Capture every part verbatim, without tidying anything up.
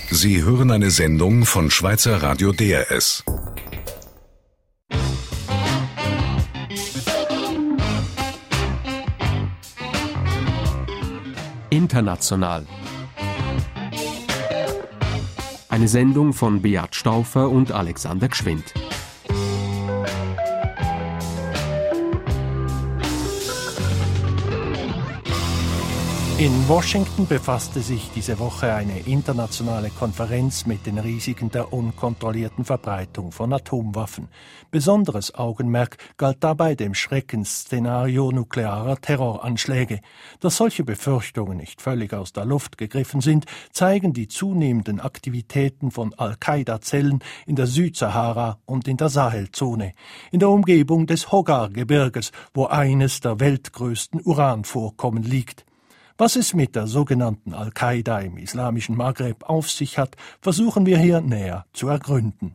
Sie hören eine Sendung von Schweizer Radio D R S. International. Eine Sendung von Beat Stauffer und Alexander Gschwind. In Washington befasste sich diese Woche eine internationale Konferenz mit den Risiken der unkontrollierten Verbreitung von Atomwaffen. Besonderes Augenmerk galt dabei dem Schreckensszenario nuklearer Terroranschläge. Dass solche Befürchtungen nicht völlig aus der Luft gegriffen sind, zeigen die zunehmenden Aktivitäten von Al-Qaida-Zellen in der Südsahara und in der Sahelzone, in der Umgebung des Hogar-Gebirges, wo eines der weltgrößten Uranvorkommen liegt. Was es mit der sogenannten Al-Qaida im islamischen Maghreb auf sich hat, versuchen wir hier näher zu ergründen.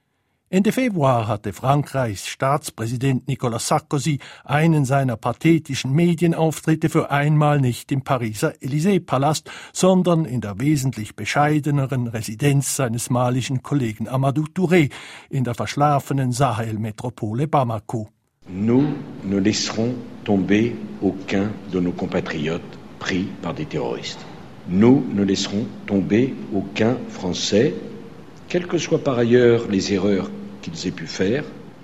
Ende Februar hatte Frankreichs Staatspräsident Nicolas Sarkozy einen seiner pathetischen Medienauftritte für einmal nicht im Pariser Élysée-Palast, sondern in der wesentlich bescheideneren Residenz seines malischen Kollegen Amadou Touré in der verschlafenen Sahel-Metropole Bamako. Nous ne laisserons tomber aucun de nos compatriotes pris par des terroristes. Nous ne laisserons tomber aucun Français, quelles que soient par ailleurs les erreurs qu'ils aient pu faire.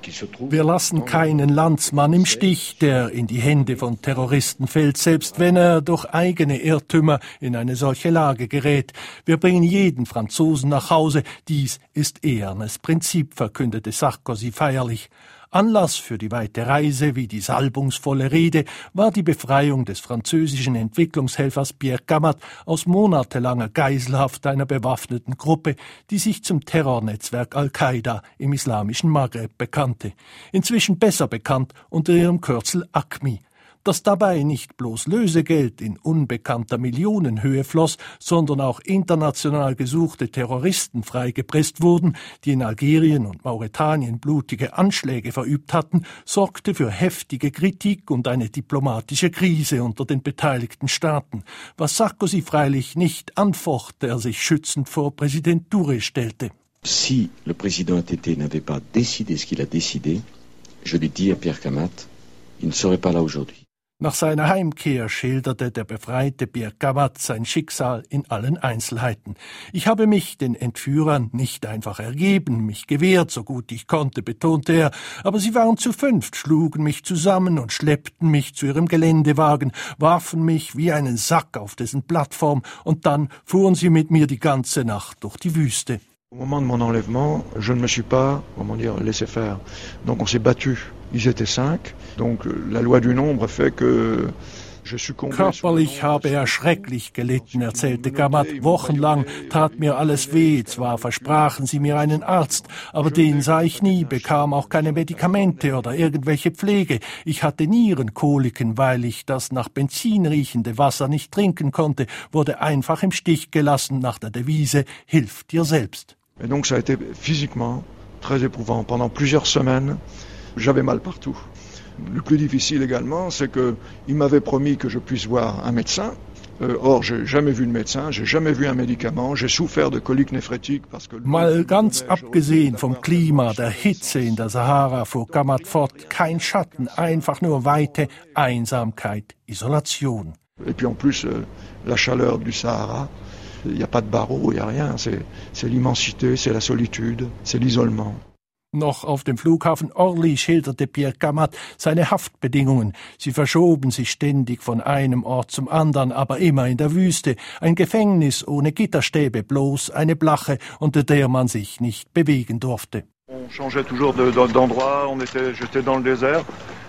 Wir lassen keinen Landsmann im Stich, der in die Hände von Terroristen fällt, selbst wenn er durch eigene Irrtümer in eine solche Lage gerät. Wir bringen jeden Franzosen nach Hause. Dies ist ehernes Prinzip, verkündete Sarkozy feierlich. Anlass für die weite Reise wie die salbungsvolle Rede war die Befreiung des französischen Entwicklungshelfers Pierre Gamat aus monatelanger Geiselhaft einer bewaffneten Gruppe, die sich zum Terrornetzwerk Al-Qaida im islamischen Maghreb bekannte. Inzwischen besser bekannt unter ihrem Kürzel A Q M I. Dass dabei nicht bloß Lösegeld in unbekannter Millionenhöhe floss, sondern auch international gesuchte Terroristen freigepresst wurden, die in Algerien und Mauretanien blutige Anschläge verübt hatten, sorgte für heftige Kritik und eine diplomatische Krise unter den beteiligten Staaten, was Sarkozy freilich nicht anfocht, der sich schützend vor Präsident Touré stellte. Si le président A T T n'avait pas décidé ce qu'il a décidé, je l'ai dit à Pierre Gamat, il ne serait pas là aujourd'hui. Nach seiner Heimkehr schilderte der befreite Pierre Gamat sein Schicksal in allen Einzelheiten. Ich habe mich den Entführern nicht einfach ergeben, mich gewehrt, so gut ich konnte, betonte er, aber sie waren zu fünft, schlugen mich zusammen und schleppten mich zu ihrem Geländewagen, warfen mich wie einen Sack auf dessen Plattform und dann fuhren sie mit mir die ganze Nacht durch die Wüste. Au moment de mon enlèvement, je ne me suis pas, comment dire, laissé faire. Donc on s'est battu. Ils étaient cinq. Donc la loi du nombre fait que je succombe. Körperlich habe er schrecklich gelitten, erzählte Gamat. Wochenlang tat mir alles weh. Zwar versprachen sie mir einen Arzt, aber den sah ich nie, bekam auch keine Medikamente oder irgendwelche Pflege. Ich hatte Nierenkoliken, weil ich das nach Benzin riechende Wasser nicht trinken konnte, wurde einfach im Stich gelassen nach der Devise Hilf dir selbst. Et donc ça a été physiquement très éprouvant. Pendant plusieurs semaines, j'avais mal partout. Le plus difficile également, c'est que il m'avait promis que je puisse voir un médecin. Euh, or, j'ai jamais vu de médecin, j'ai jamais vu un médicament, j'ai souffert de coliques néphrétiques parce que... Mal ganz abgesehen vom Klima, der Hitze in der Sahara, fuhr Gamat fort, kein Schatten, einfach nur Weite, Einsamkeit, Isolation. Et puis en plus, euh, la chaleur du Sahara, il n'y a pas de barreaux, il n'y a rien, c'est, c'est l'immensité, c'est la solitude, c'est l'isolement. Noch auf dem Flughafen Orly schilderte Pierre Gamat seine Haftbedingungen. Sie verschoben sich ständig von einem Ort zum anderen, aber immer in der Wüste. Ein Gefängnis ohne Gitterstäbe, bloß eine Blache, unter der man sich nicht bewegen durfte. On changeait toujours de, de, d'endroit, on était, j'étais dans le désert.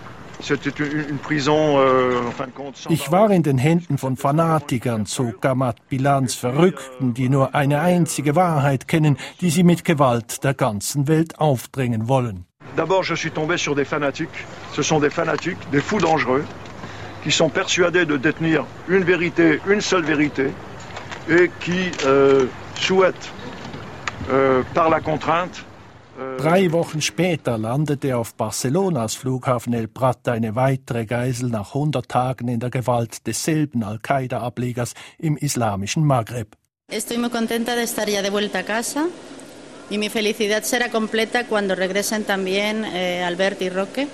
Ich war in den Händen von Fanatikern, zog Gamat Bilanz, Verrückten, die nur eine einzige Wahrheit kennen, die sie mit Gewalt der ganzen Welt aufdrängen wollen. D'abord, je suis tombé sur des fanatiques. Ce sont des fanatiques, des fous dangereux, qui sont persuadés de détenir une vérité, une seule vérité, et qui euh, souhaitent, euh, par la contrainte, Drei Wochen später landete auf Barcelonas Flughafen El Prat eine weitere Geisel nach hundert Tagen in der Gewalt desselben Al-Qaida-Ablegers im islamischen Maghreb. Estoy muy contenta de estar ya de vuelta a casa y mi felicidad será completa cuando regresen también eh, Albert y Roque.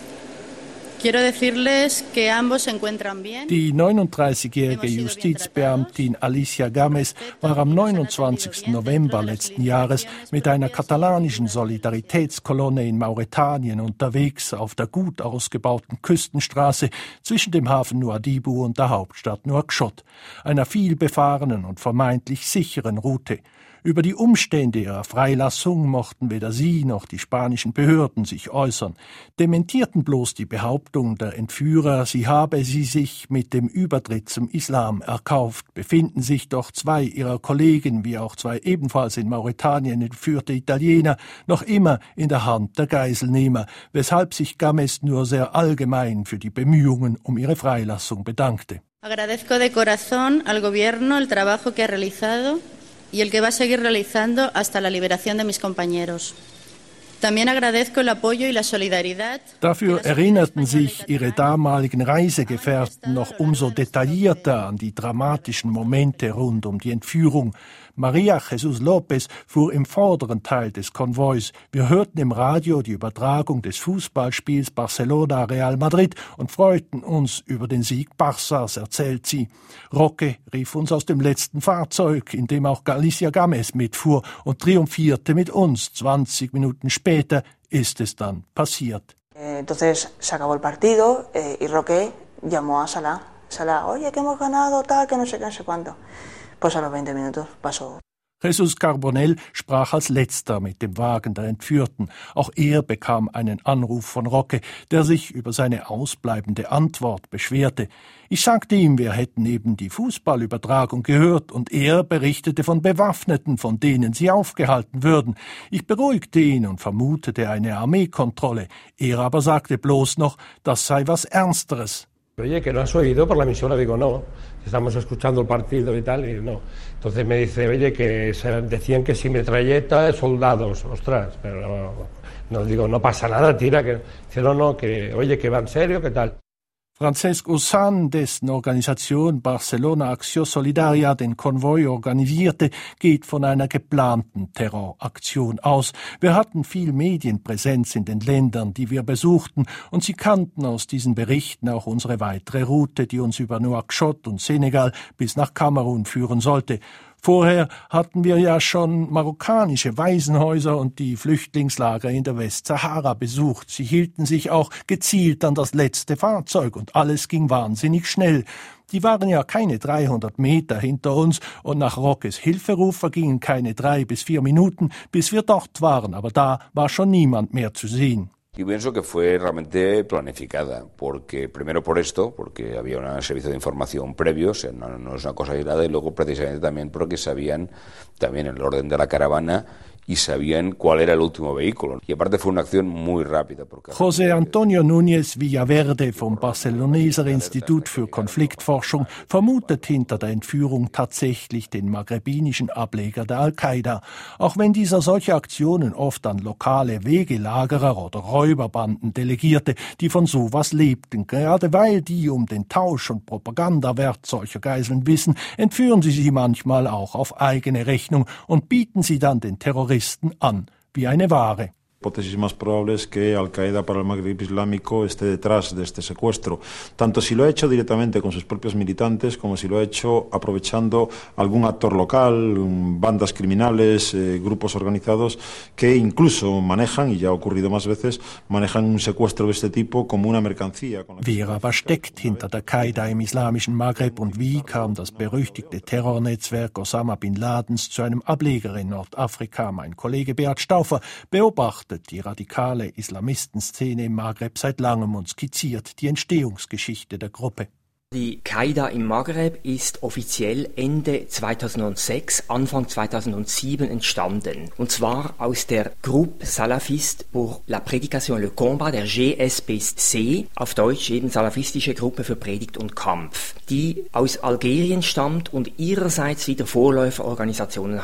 Quiero decirles que ambos se encuentran bien. Die neununddreißigjährige Justizbeamtin Alicia Games war am neunundzwanzigsten November letzten Jahres mit einer katalanischen Solidaritätskolonne in Mauretanien unterwegs auf der gut ausgebauten Küstenstraße zwischen dem Hafen Nouadhibou und der Hauptstadt Nouakchott, einer vielbefahrenen und vermeintlich sicheren Route. Über die Umstände ihrer Freilassung mochten weder sie noch die spanischen Behörden sich äußern, dementierten bloß die Behauptung der Entführer, sie habe sie sich mit dem Übertritt zum Islam erkauft, befinden sich doch zwei ihrer Kollegen, wie auch zwei ebenfalls in Mauretanien entführte Italiener, noch immer in der Hand der Geiselnehmer, weshalb sich Games nur sehr allgemein für die Bemühungen um ihre Freilassung bedankte. Agradezco de corazón al gobierno el trabajo que ha realizado y el que va a seguir realizando hasta la liberación de mis compañeros. También agradezco el apoyo y la solidaridad. Dafür erinnerten sich ihre damaligen Reisegefährten noch umso detaillierter an die dramatischen Momente rund um die Entführung. Maria Jesus Lopez fuhr im vorderen Teil des Konvois. Wir hörten im Radio die Übertragung des Fußballspiels Barcelona-Real Madrid und freuten uns über den Sieg Barças, erzählt sie. Roque rief uns aus dem letzten Fahrzeug, in dem auch Alicia Games mitfuhr, und triumphierte mit uns. zwanzig Minuten später ist es dann passiert. Entonces se acabó el partido eh, y Roque llamó a Salah. Salah, oye, que hemos ganado, tal, que no sé qué, no sé cuánto. Pues a los veinte minutos pasó. Jesus Carbonell sprach als letzter mit dem Wagen der Entführten. Auch er bekam einen Anruf von Roque, der sich über seine ausbleibende Antwort beschwerte. Ich sagte ihm, wir hätten eben die Fußballübertragung gehört, und er berichtete von Bewaffneten, von denen sie aufgehalten würden. Ich beruhigte ihn und vermutete eine Armeekontrolle. Er aber sagte bloß noch, das sei was Ernsteres. Oye, que no has oído por la emisora. Digo, no, estamos escuchando el partido y tal, y no. Entonces me dice, oye, que se decían que si metralleta, soldados, ostras, pero no, no digo, no pasa nada, tira, que dice, no, no, que, oye, que va en serio, ¿qué tal? Francesc Ussan, dessen Organisation Barcelona Acció Solidària den Konvoi organisierte, geht von einer geplanten Terroraktion aus. Wir hatten viel Medienpräsenz in den Ländern, die wir besuchten, und sie kannten aus diesen Berichten auch unsere weitere Route, die uns über Nouakchott und Senegal bis nach Kamerun führen sollte. Vorher hatten wir ja schon marokkanische Waisenhäuser und die Flüchtlingslager in der Westsahara besucht. Sie hielten sich auch gezielt an das letzte Fahrzeug und alles ging wahnsinnig schnell. Die waren ja keine dreihundert Meter hinter uns und nach Roques Hilferuf vergingen keine drei bis vier Minuten, bis wir dort waren, aber da war schon niemand mehr zu sehen. Yo pienso que fue realmente planificada, porque primero por esto, porque había un servicio de información previo, o sea, no, no es una cosa aislada, y luego precisamente también porque sabían también el orden de la caravana y sabían cuál era el último vehículo. Y aparte fue una acción muy rápida. Porque José Antonio Núñez Villaverde vom Barceloneser Institut für Konfliktforschung vermutet hinter der Entführung tatsächlich den maghrebinischen Ableger der Al-Qaida. Auch wenn dieser solche Aktionen oft an lokale Wegelagerer oder Räuberbanden delegierte, die von sowas lebten. Gerade weil die um den Tausch und Propagandawert solcher Geiseln wissen, entführen sie sie manchmal auch auf eigene Rechnung und bieten sie dann den Terroristen an, wie eine Ware. La hipótesis más probable es que Al-Qaeda para el Magreb Islámico esté detrás de este secuestro, tanto si lo ha hecho directamente con sus propios militantes como si lo ha hecho aprovechando algún actor local, bandas criminales, eh, grupos organizados que incluso manejan, y ya ha ocurrido más veces, manejan un secuestro de este tipo como una mercancía. Wer aber steckt hinter der Qaida im islamischen Maghreb und wie kam das berüchtigte Terrornetzwerk Osama Bin Ladens zu einem Ableger in Nordafrika? Mein Kollege Beat Stauffer beobachtet die radikale Islamistenszene im Maghreb seit langem und skizziert die Entstehungsgeschichte der Gruppe. Die Qaida im Maghreb ist offiziell Ende zweitausendsechs, Anfang zweitausendsieben entstanden. Und zwar aus der Groupe Salafiste pour la Prédication et le Combat, der G S P C, auf Deutsch eben Salafistische Gruppe für Predigt und Kampf, die aus Algerien stammt und ihrerseits wieder Vorläuferorganisationen hat.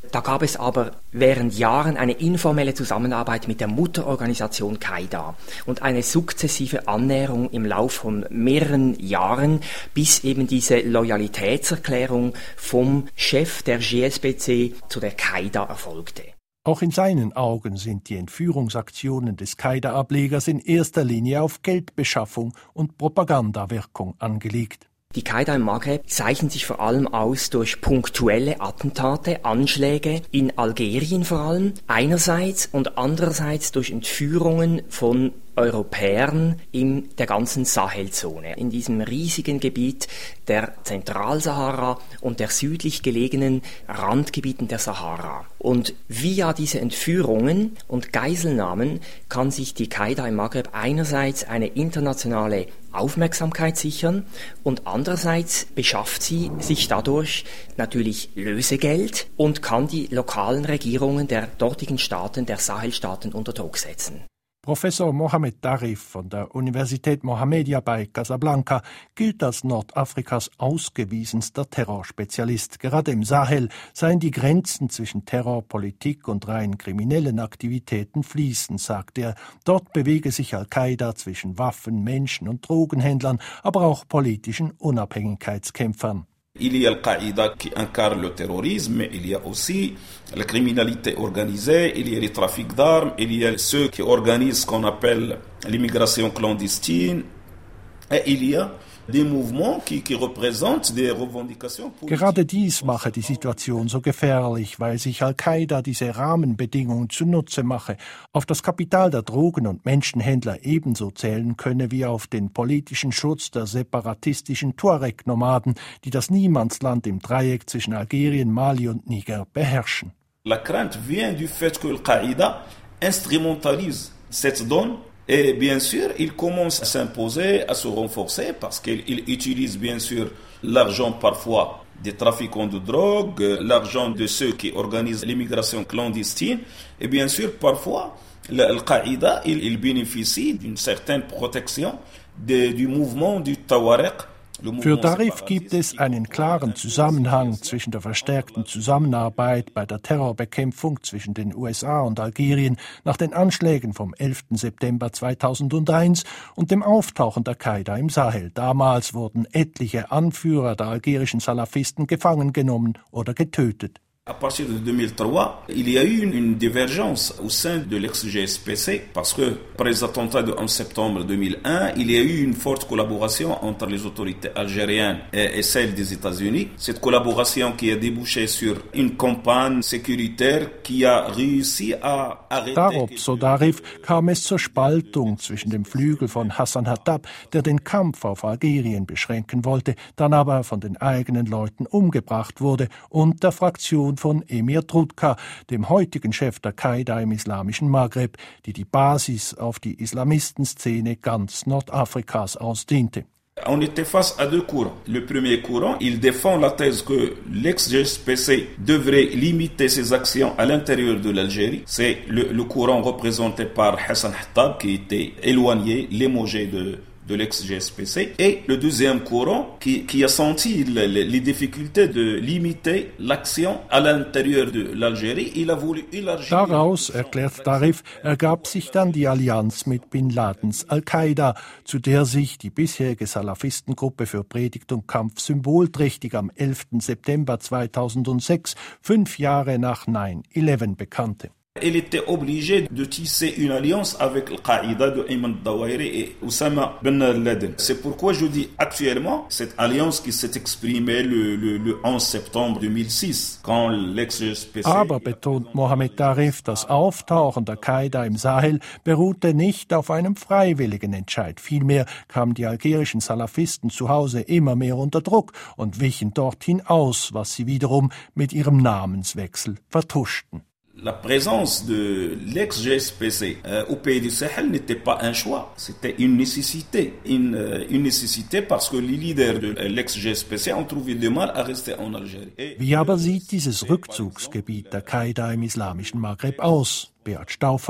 Da gab es aber während Jahren eine informelle Zusammenarbeit mit der Mutterorganisation Qaida und eine sukzessive Annäherung im Lauf von mehreren Jahren, bis eben diese Loyalitätserklärung vom Chef der G S P C zu der Qaida erfolgte. Auch in seinen Augen sind die Entführungsaktionen des Qaida-Ablegers in erster Linie auf Geldbeschaffung und Propagandawirkung angelegt. Die Qaida im Maghreb zeichnen sich vor allem aus durch punktuelle Attentate, Anschläge in Algerien vor allem einerseits und andererseits durch Entführungen von Europäern in der ganzen Sahelzone, in diesem riesigen Gebiet der Zentralsahara und der südlich gelegenen Randgebieten der Sahara. Und via diese Entführungen und Geiselnahmen kann sich die Qaida im Maghreb einerseits eine internationale Aufmerksamkeit sichern und andererseits beschafft sie sich dadurch natürlich Lösegeld und kann die lokalen Regierungen der dortigen Staaten, der Sahelstaaten unter Druck setzen. Professor Mohamed Darif von der Universität Mohammedia bei Casablanca gilt als Nordafrikas ausgewiesenster Terrorspezialist. Gerade im Sahel seien die Grenzen zwischen Terror, Politik und rein kriminellen Aktivitäten fließend, sagt er. Dort bewege sich Al-Qaida zwischen Waffen-, Menschen- und Drogenhändlern, aber auch politischen Unabhängigkeitskämpfern. Il y a Al-Qaïda qui incarne le terrorisme, mais il y a aussi la criminalité organisée, il y a les trafics d'armes, il y a ceux qui organisent ce qu'on appelle l'immigration clandestine, et il y a des mouvements qui, qui représentent des revendications politiques. Gerade dies mache die Situation so gefährlich, weil sich Al-Qaida diese Rahmenbedingungen zunutze mache, auf das Kapital der Drogen- und Menschenhändler ebenso zählen könne wie auf den politischen Schutz der separatistischen Tuareg-Nomaden, die das Niemandsland im Dreieck zwischen Algerien, Mali und Niger beherrschen. La crainte vient du fait que Al-Qaïda instrumentalise cette donne. Et bien sûr, il commence à s'imposer, à se renforcer, parce qu'il utilise bien sûr l'argent parfois des trafiquants de drogue, l'argent de ceux qui organisent l'immigration clandestine, et bien sûr, parfois, Al-Qaïda, il, il bénéficie d'une certaine protection de, du mouvement du Tawareg. Für Darif gibt es einen klaren Zusammenhang zwischen der verstärkten Zusammenarbeit bei der Terrorbekämpfung zwischen den U S A und Algerien nach den Anschlägen vom elften September zweitausendeins und dem Auftauchen der Qaida im Sahel. Damals wurden etliche Anführer der algerischen Salafisten gefangen genommen oder getötet. À partir de deux mille trois, il y a eu une, une divergence au sein de l'ex-G S P C parce que, après les attentats de onze septembre deux mille un, il y a eu une forte collaboration entre les autorités algériennes et, et celles des États-Unis. Cette collaboration qui a débouché sur une campagne sécuritaire qui a réussi à arrêter... Darob, so Darif, kam es zur Spaltung zwischen dem Flügel von Hassan Hattab, der den Kampf auf Algerien beschränken wollte, dann aber von den eigenen Leuten umgebracht wurde, und der Fraktion von Emir Trudka, dem heutigen Chef der Qaida im islamischen Maghreb, die die Basis auf die Islamistenszene ganz Nordafrikas ausdehnte. On était face à deux courants. Le premier courant, il défend la thèse que l'ex-G S P C devrait limiter ses actions à l'intérieur de l'Algérie. C'est le, le courant représenté par Hassan Hattab, qui était éloigné, limogé de de l'ex-G S P C, et le deuxième courant qui, qui a senti les, les difficultés de limiter l'action à l'intérieur de l'Algérie. Il a voulu élargir... Daraus, erklärt Darif, ergab sich dann die Allianz mit Bin Ladens Al-Qaida, zu der sich die bisherige Salafistengruppe für Predigt und Kampf symbolträchtig am elften September zweitausendsechs, fünf Jahre nach nine eleven, bekannte. Il était obligé de tisser une alliance avec Al-Qaïda de Ayman Dawahiri et Oussama Ben Laden. C'est pourquoi je dis actuellement cette alliance qui s'est exprimée le, le, le onze septembre deux mille six, quand l'ex-G S P C... Aber, betont Mohamed Darif, das Auftauchen der Qaida im Sahel beruhte nicht auf einem freiwilligen Entscheid. Vielmehr kamen die algerischen Salafisten zu Hause immer mehr unter Druck und wichen dorthin aus, was sie wiederum mit ihrem Namenswechsel vertuschten. La présence de l'ex-G S P C euh, au pays du Sahel n'était pas un choix, c'était une nécessité. Une, euh, une nécessité parce que les leaders de l'ex-G S P C ont trouvé du mal à rester en Algérie. Et Wie aber sieht dieses Rückzugsgebiet der Qaida im islamischen Maghreb aus? Beat Stauffer.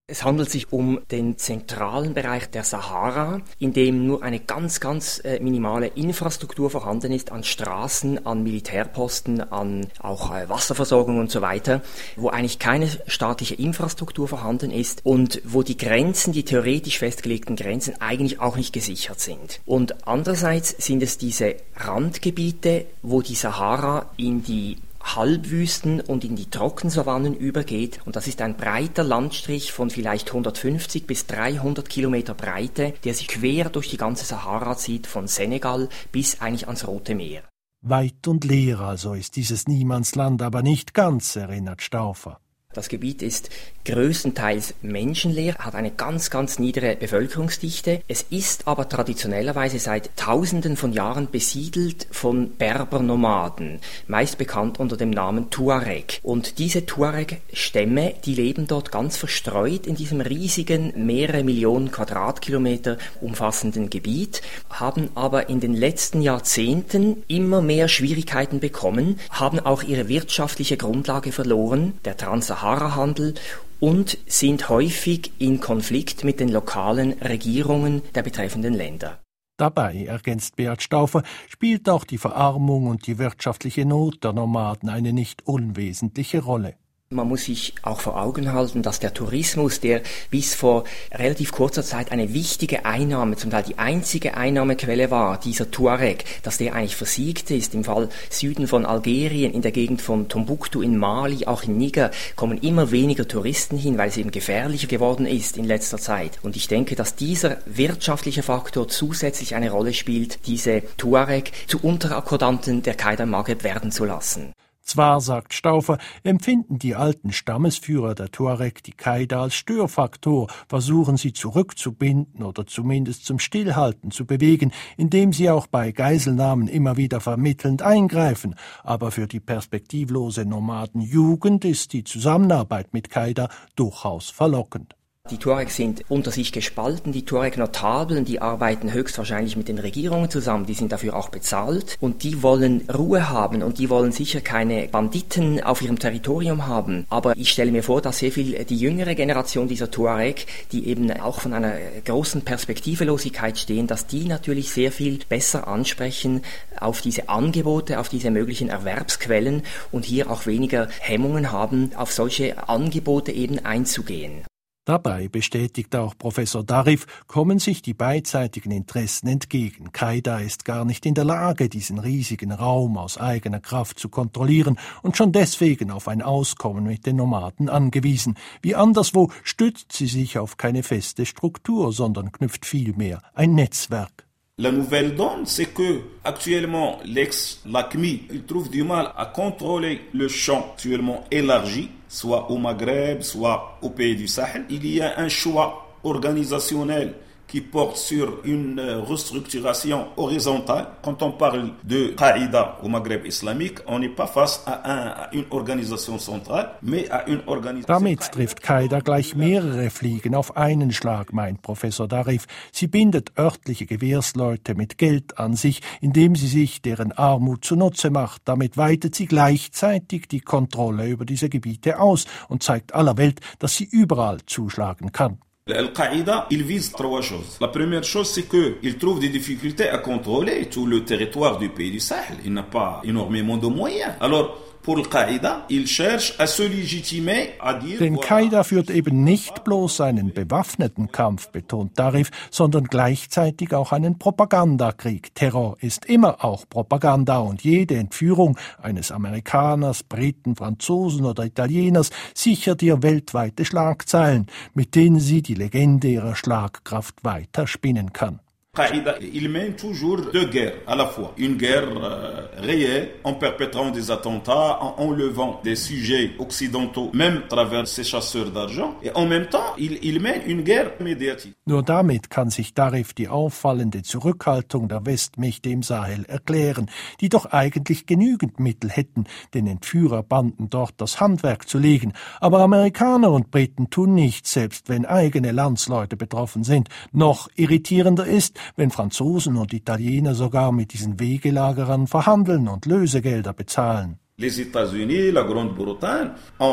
Es handelt sich um den zentralen Bereich der Sahara, in dem nur eine ganz, ganz äh, minimale Infrastruktur vorhanden ist an Straßen, an Militärposten, an auch äh, Wasserversorgung und so weiter, wo eigentlich keine staatliche Infrastruktur vorhanden ist und wo die Grenzen, die theoretisch festgelegten Grenzen eigentlich auch nicht gesichert sind. Und andererseits sind es diese Randgebiete, wo die Sahara in die Halbwüsten und in die Trockensavannen übergeht. Und das ist ein breiter Landstrich von vielleicht hundertfünfzig bis dreihundert Kilometer Breite, der sich quer durch die ganze Sahara zieht, von Senegal bis eigentlich ans Rote Meer. Weit und leer also ist dieses Niemandsland aber nicht ganz, erinnert Stauffer. Das Gebiet ist größtenteils menschenleer, hat eine ganz, ganz niedere Bevölkerungsdichte. Es ist aber traditionellerweise seit Tausenden von Jahren besiedelt von Berbernomaden, meist bekannt unter dem Namen Tuareg. Und diese Tuareg-Stämme, die leben dort ganz verstreut in diesem riesigen, mehrere Millionen Quadratkilometer umfassenden Gebiet, haben aber in den letzten Jahrzehnten immer mehr Schwierigkeiten bekommen, haben auch ihre wirtschaftliche Grundlage verloren, der Trans-Sahara-Handel, und sind häufig in Konflikt mit den lokalen Regierungen der betreffenden Länder. Dabei, ergänzt Beat Stauffer, spielt auch die Verarmung und die wirtschaftliche Not der Nomaden eine nicht unwesentliche Rolle. Man muss sich auch vor Augen halten, dass der Tourismus, der bis vor relativ kurzer Zeit eine wichtige Einnahme, zum Teil die einzige Einnahmequelle war, dieser Tuareg, dass der eigentlich versiegt ist. Im Fall Süden von Algerien, in der Gegend von Tombuktu, in Mali, auch in Niger, kommen immer weniger Touristen hin, weil es eben gefährlicher geworden ist in letzter Zeit. Und ich denke, dass dieser wirtschaftliche Faktor zusätzlich eine Rolle spielt, diese Tuareg zu Unterakkordanten der Qaida im Maghreb werden zu lassen. Zwar, sagt Stauffer, empfinden die alten Stammesführer der Tuareg die Qaida als Störfaktor, versuchen sie zurückzubinden oder zumindest zum Stillhalten zu bewegen, indem sie auch bei Geiselnahmen immer wieder vermittelnd eingreifen. Aber für die perspektivlose Nomadenjugend ist die Zusammenarbeit mit Qaida durchaus verlockend. Die Tuareg sind unter sich gespalten, die Tuareg-Notabeln, die arbeiten höchstwahrscheinlich mit den Regierungen zusammen, die sind dafür auch bezahlt und die wollen Ruhe haben und die wollen sicher keine Banditen auf ihrem Territorium haben. Aber ich stelle mir vor, dass sehr viel die jüngere Generation dieser Tuareg, die eben auch von einer großen Perspektivelosigkeit stehen, dass die natürlich sehr viel besser ansprechen auf diese Angebote, auf diese möglichen Erwerbsquellen und hier auch weniger Hemmungen haben, auf solche Angebote eben einzugehen. Dabei, bestätigt auch Professor Darif, kommen sich die beidseitigen Interessen entgegen. Qaida ist gar nicht in der Lage, diesen riesigen Raum aus eigener Kraft zu kontrollieren und schon deswegen auf ein Auskommen mit den Nomaden angewiesen. Wie anderswo stützt sie sich auf keine feste Struktur, sondern knüpft vielmehr ein Netzwerk. La nouvelle donne, c'est que actuellement l'ex-L A C M I, il trouve du mal à contrôler le champ actuellement élargi, soit au Maghreb, soit au pays du Sahel. Il y a un choix organisationnel qui porte sur une restructuration horizontale. Quand on parle de Qaïda au Maghreb islamique, on n'est pas face à, un, à une organisation centrale, mais à une organisation... Damit trifft Qaida gleich mehrere Fliegen auf einen Schlag, meint Professor Darif. Sie bindet örtliche Gewährsleute mit Geld an sich, indem sie sich deren Armut zunutze macht. Damit weitet sie gleichzeitig die Kontrolle über diese Gebiete aus und zeigt aller Welt, dass sie überall zuschlagen kann. Al-Qaïda, il vise trois choses. La première chose, c'est qu'il trouve des difficultés à contrôler tout le territoire du pays du Sahel. Il n'a pas énormément de moyens. Alors, pour Al-Qaïda, il cherche à se légitimer, à dire... Denn Qaida führt eben nicht bloß einen bewaffneten Kampf, betont Darif, sondern gleichzeitig auch einen Propagandakrieg. Terror ist immer auch Propaganda und jede Entführung eines Amerikaners, Briten, Franzosen oder Italieners sichert ihr weltweite Schlagzeilen, mit denen sie die Legende ihrer Schlagkraft weiter spinnen kann. Qaïda, il mène toujours deux guerres à la fois. Une guerre euh, réelle en perpétrant des attentats, en enlevant des sujets occidentaux, même à travers ces chasseurs d'argent. Et en même temps, il, il mène une guerre médiatique. Nur damit kann sich Darif die auffallende Zurückhaltung der Westmächte im Sahel erklären, die doch eigentlich genügend Mittel hätten, den Entführerbanden dort das Handwerk zu legen. Aber Amerikaner und Briten tun nichts, selbst wenn eigene Landsleute betroffen sind. Noch irritierender ist, wenn Franzosen und Italiener sogar mit diesen Wegelagerern verhandeln und Lösegelder bezahlen. Les États-Unis, la Grande-Bretagne ont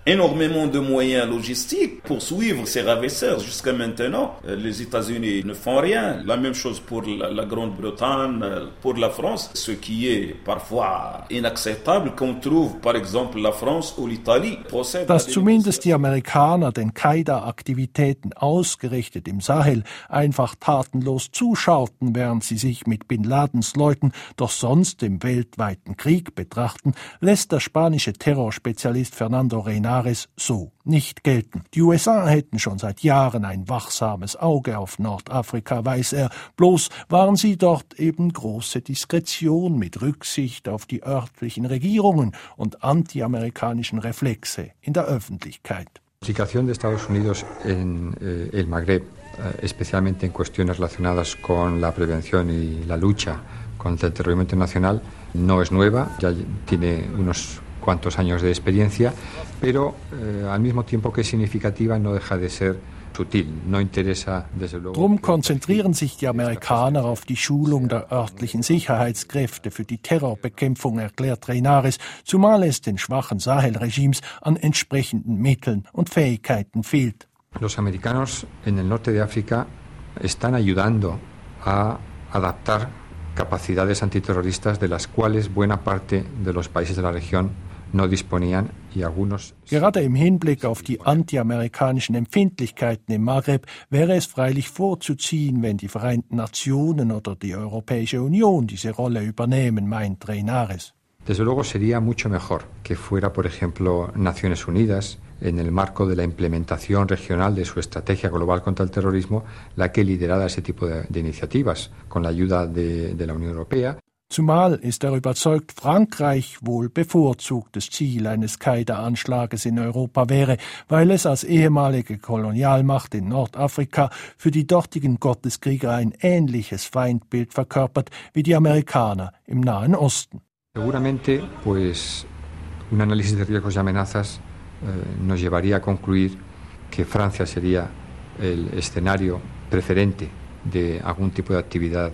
énormément de moyens logistiques pour suivre ces ravisseurs. Jusqu'à maintenant, les États-Unis ne font rien. La même chose pour la, la Grande-Bretagne, pour la France, ce qui est parfois inakzeptabel, qu'on trouve par exemple la France ou l'Italie. Dass zumindest die Amerikaner den Qaida-Aktivitäten ausgerichtet im Sahel einfach tatenlos zuschauten, während sie sich mit Bin Ladens Leuten doch sonst im weltweiten Krieg betrachten, lässt der spanische Terrorspezialist Fernando Reinares so nicht gelten. Die U S A hätten schon seit Jahren ein wachsames Auge auf Nordafrika, weiß er, bloß waren sie dort eben große Diskretion mit Rücksicht auf die örtlichen Regierungen und antiamerikanischen Reflexe in der Öffentlichkeit. La implicación de Estados Unidos en eh, el Magreb, eh, especialmente en cuestiones relacionadas con la prevención y la lucha contra el terrorismo internacional, no es nueva, ya tiene unos cuantos años de experiencia, pero eh, al mismo tiempo que es significativa no deja de ser sutil, no interesa desde luego. Drum konzentrieren sich die Amerikaner auf die Schulung der örtlichen Sicherheitskräfte für die Terrorbekämpfung, erklärt Reinares, zumal es den schwachen Sahel-Regimes an entsprechenden Mitteln und Fähigkeiten fehlt. Los americanos en el norte de África están ayudando a adaptar capacidades antiterroristas de las cuales buena parte de los países de la región no disponían y algunos. Gerade im Hinblick auf die antiamerikanischen Empfindlichkeiten im Maghreb wäre es freilich vorzuziehen, wenn die Vereinten Nationen oder die Europäische Union diese Rolle übernehmen, meint Reinares. Desde luego sería mucho mejor que fuera, por ejemplo, Naciones Unidas, en el marco de la implementación regional de su estrategia global contra el terrorismo, la que liderara ese tipo de, de iniciativas, con la ayuda de, de la Unión Europea. Zumal ist er überzeugt, Frankreich wohl bevorzugtes Ziel eines Qaida-Anschlages in Europa wäre, weil es als ehemalige Kolonialmacht in Nordafrika für die dortigen Gotteskrieger ein ähnliches Feindbild verkörpert wie die Amerikaner im Nahen Osten. Seguramente, pues, un análisis de riesgos y amenazas eh, nos llevaría a concluir que Francia sería el escenario preferente de algún tipo de actividad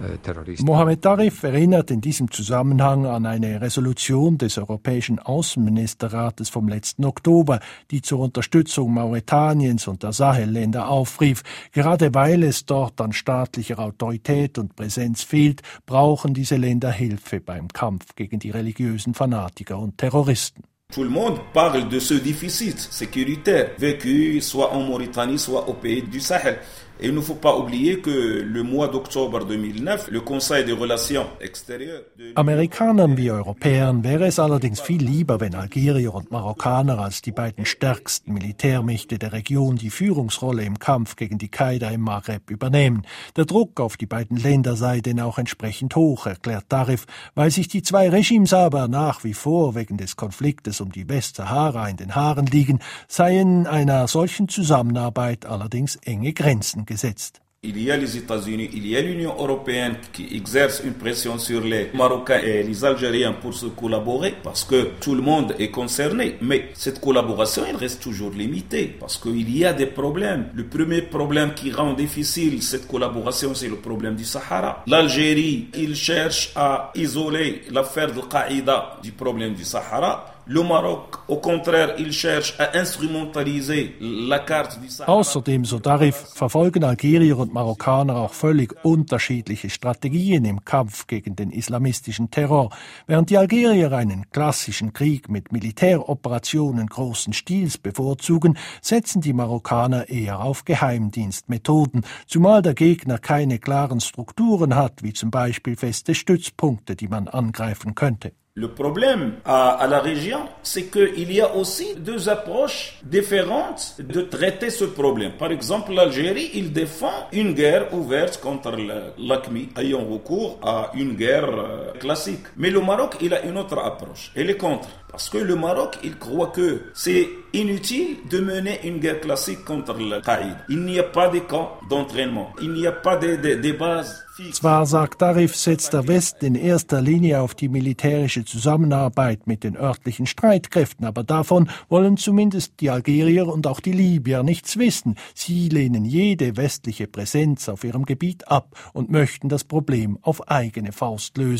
Mohamed Arif erinnert in diesem Zusammenhang an eine Resolution des Europäischen Außenministerrates vom letzten Oktober, die zur Unterstützung Mauretaniens und der Sahelländer aufrief. Gerade weil es dort an staatlicher Autorität und Präsenz fehlt, brauchen diese Länder Hilfe beim Kampf gegen die religiösen Fanatiker und Terroristen. Tout le monde parle de ce déficit sécuritaire vécu soit en Mauritanie, soit au pays du Sahel. Et il ne faut pas oublier que le mois d'octobre deux mille neuf, le Conseil des Relations Extérieures... Amerikanern wie Europäern wäre es allerdings viel lieber, wenn Algerier und Marokkaner als die beiden stärksten Militärmächte der Region die Führungsrolle im Kampf gegen die Qaida im Maghreb übernehmen. Der Druck auf die beiden Länder sei denn auch entsprechend hoch, erklärt Tarif, weil sich die zwei Regimes aber nach wie vor wegen des Konfliktes um die Westsahara in den Haaren liegen, seien einer solchen Zusammenarbeit allerdings enge Grenzen gesetzt. Il y a les États-Unis, il y a l'Union européenne qui exerce une pression sur les Marocains et les Algériens pour se collaborer parce que tout le monde est concerné. Mais cette collaboration, elle reste toujours limitée parce qu'il y a des problèmes. Le premier problème qui rend difficile cette collaboration, c'est le problème du Sahara. L'Algérie, il cherche à isoler l'affaire de Qaïda du problème du Sahara. Le Maroc, au contraire, il cherche à instrumentaliser la carte du Sahara. Außerdem, so Tarif, verfolgen Algerier und Marokkaner auch völlig unterschiedliche Strategien im Kampf gegen den islamistischen Terror. Während die Algerier einen klassischen Krieg mit Militäroperationen großen Stils bevorzugen, setzen die Marokkaner eher auf Geheimdienstmethoden, zumal der Gegner keine klaren Strukturen hat, wie zum Beispiel feste Stützpunkte, die man angreifen könnte. Le problème à, à la région, c'est qu'il y a aussi deux approches différentes de traiter ce problème. Par exemple, l'Algérie, il défend une guerre ouverte contre l'A Q M I, ayant recours à une guerre euh, classique. Mais le Maroc, il a une autre approche. Elle est contre. Parce que le Maroc, il croit que c'est inutile de mener une guerre classique contre le Qaïd. Il n'y a pas de camp d'entraînement. Il n'y a pas de, de, de bases fixes. Zwar, sagt Tarif, setzt der Westen in erster Linie auf die militärische Zusammenarbeit mit den örtlichen Streitkräften, aber davon wollen zumindest die Algerier und auch die Libyer nichts wissen. Sie lehnen jede westliche Präsenz auf ihrem Gebiet ab und möchten das Problem auf eigene Faust lösen.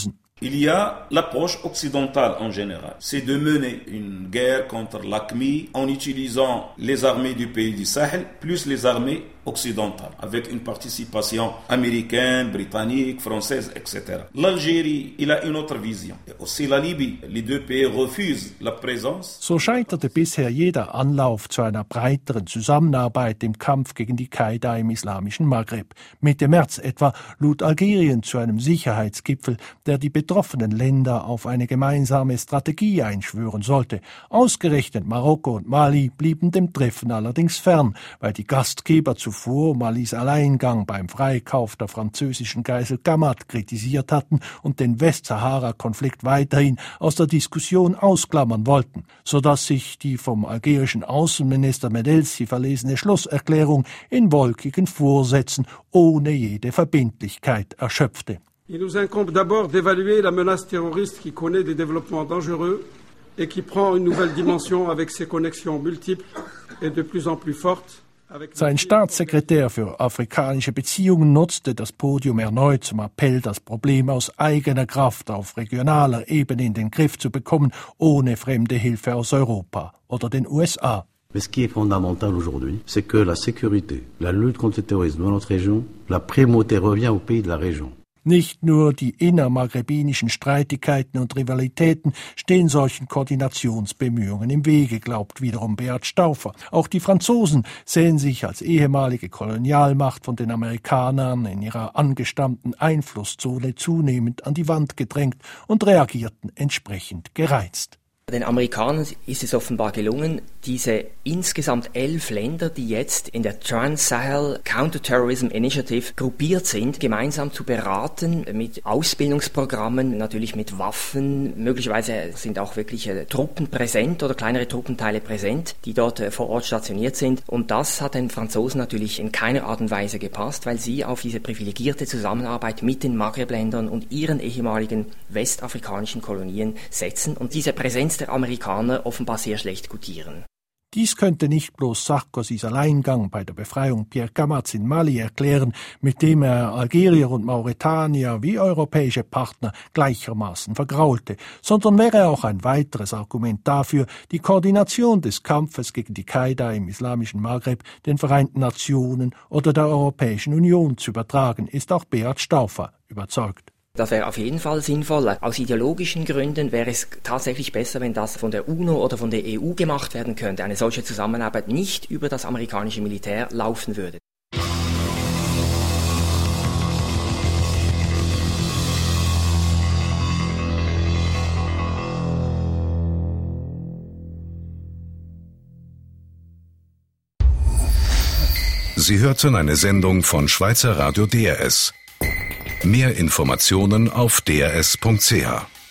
Il y a l'approche occidentale en général, c'est de mener une guerre contre l'A Q M I en utilisant les armées du pays du Sahel plus les armées occidentales, avec une participation américaine, britannique, française, et cetera. L'Algérie, il a une autre vision. Et aussi la Libye, les deux pays refusent la présence. So scheiterte bisher jeder Anlauf zu einer breiteren Zusammenarbeit im Kampf gegen die Qaida im islamischen Maghreb. Mitte März etwa lud Algerien zu einem Sicherheitsgipfel, der die betroffenen Länder auf eine gemeinsame Strategie einschwören sollte. Ausgerechnet Marokko und Mali blieben dem Treffen allerdings fern, weil die Gastgeber zuvor Malis Alleingang beim Freikauf der französischen Geisel Gamad kritisiert hatten und den Westsahara-Konflikt weiterhin aus der Diskussion ausklammern wollten, sodass sich die vom algerischen Außenminister Medelsi verlesene Schlusserklärung in wolkigen Vorsätzen ohne jede Verbindlichkeit erschöpfte. Il nous incombe d'abord d'évaluer la menace terroriste qui connaît des développements dangereux et qui prend une nouvelle dimension avec ses connexions multiples et de plus en plus fortes. Sein Staatssekretär für afrikanische Beziehungen nutzte das Podium erneut zum Appell, das Problem aus eigener Kraft auf regionaler Ebene in den Griff zu bekommen, ohne fremde Hilfe aus Europa oder den U S A. Mais ce qui est fondamental aujourd'hui, c'est que la sécurité, la lutte contre le terrorisme dans notre région, la primauté revient aux pays de la région. Nicht nur die innermaghrebinischen Streitigkeiten und Rivalitäten stehen solchen Koordinationsbemühungen im Wege, glaubt wiederum Beat Stauffer. Auch die Franzosen sehen sich als ehemalige Kolonialmacht von den Amerikanern in ihrer angestammten Einflusszone zunehmend an die Wand gedrängt und reagierten entsprechend gereizt. Den Amerikanern ist es offenbar gelungen, diese insgesamt elf Länder, die jetzt in der Trans-Sahel Counter-Terrorism Initiative gruppiert sind, gemeinsam zu beraten mit Ausbildungsprogrammen, natürlich mit Waffen. Möglicherweise sind auch wirklich äh, Truppen präsent oder kleinere Truppenteile präsent, die dort äh, vor Ort stationiert sind. Und das hat den Franzosen natürlich in keiner Art und Weise gepasst, weil sie auf diese privilegierte Zusammenarbeit mit den Maghreb-Ländern und ihren ehemaligen westafrikanischen Kolonien setzen und diese Präsenz der Amerikaner offenbar sehr schlecht gutieren. Dies könnte nicht bloß Sarkozys Alleingang bei der Befreiung Pierre Gamads in Mali erklären, mit dem er Algerier und Mauretanier wie europäische Partner gleichermaßen vergraulte, sondern wäre auch ein weiteres Argument dafür, die Koordination des Kampfes gegen die Qaida im islamischen Maghreb den Vereinten Nationen oder der Europäischen Union zu übertragen, ist auch Beat Stauffer überzeugt. Das wäre auf jeden Fall sinnvoll. Aus ideologischen Gründen wäre es tatsächlich besser, wenn das von der UNO oder von der E U gemacht werden könnte. Eine solche Zusammenarbeit nicht über das amerikanische Militär laufen würde. Sie hörten eine Sendung von Schweizer Radio D R S. Mehr Informationen auf d r s punkt c h.